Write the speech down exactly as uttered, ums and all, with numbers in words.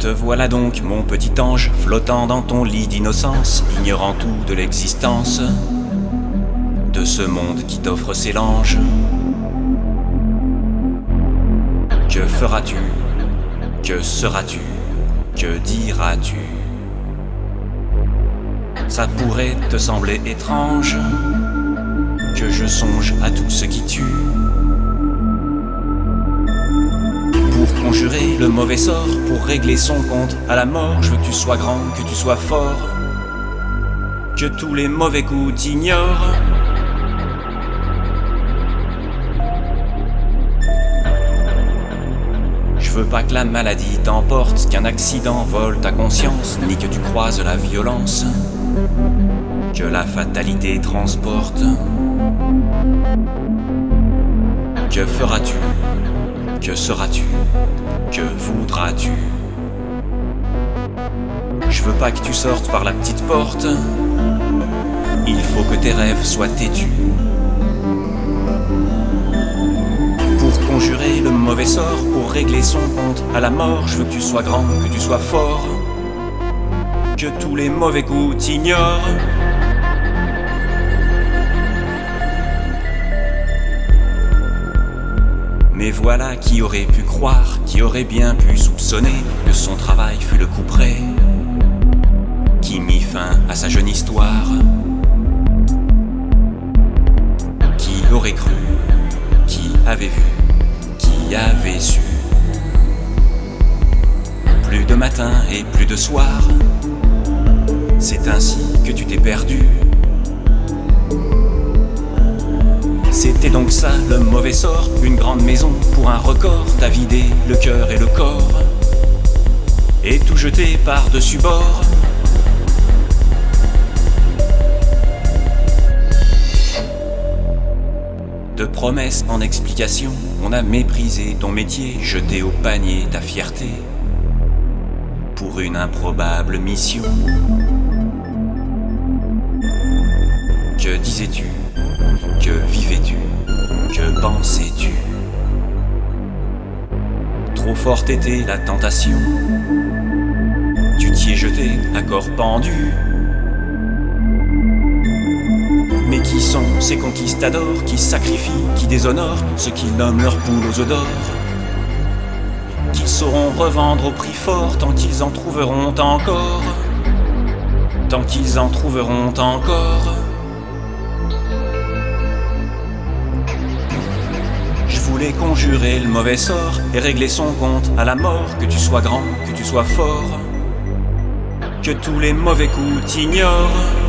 Te voilà donc, mon petit ange, flottant dans ton lit d'innocence, ignorant tout de l'existence de ce monde qui t'offre ses langes. Que feras-tu? Que seras-tu? Que diras-tu? Ça pourrait te sembler étrange que je songe à tout ce qui tue, pour conjurer le mauvais sort, pour régler son compte à la mort. Je veux que tu sois grand, que tu sois fort, que tous les mauvais coups t'ignorent. Je veux pas que la maladie t'emporte, qu'un accident vole ta conscience, ni que tu croises la violence que la fatalité transporte. Que feras-tu? Que seras-tu? Que voudras-tu? Je veux pas que tu sortes par la petite porte, il faut que tes rêves soient têtus. Pour conjurer le mauvais sort, pour régler son compte à la mort, je veux que tu sois grand, que tu sois fort, que tous les mauvais coups t'ignorent. Mais voilà qui aurait pu croire, qui aurait bien pu soupçonner que son travail fut le couperet qui mit fin à sa jeune histoire. Qui aurait cru? Qui avait vu? Qui avait su? Plus de matin et plus de soir, c'est ainsi que tu t'es perdu. C'était donc ça le mauvais sort, une grande maison pour un record, t'as vidé le cœur et le corps, et tout jeté par-dessus bord. De promesses en explications, on a méprisé ton métier, jeté au panier ta fierté pour une improbable mission. Que disais-tu? Que vivais-tu? Que pensais-tu? Trop forte était la tentation, tu t'y es jeté à corps pendu. Mais qui sont ces conquistadors qui sacrifient, qui déshonorent ceux qu'ils nomment leurs poules aux œufs d'or, qu'ils sauront revendre au prix fort tant qu'ils en trouveront encore, tant qu'ils en trouveront encore. Je voulais conjurer le mauvais sort et régler son compte à la mort, que tu sois grand, que tu sois fort, que tous les mauvais coups t'ignorent.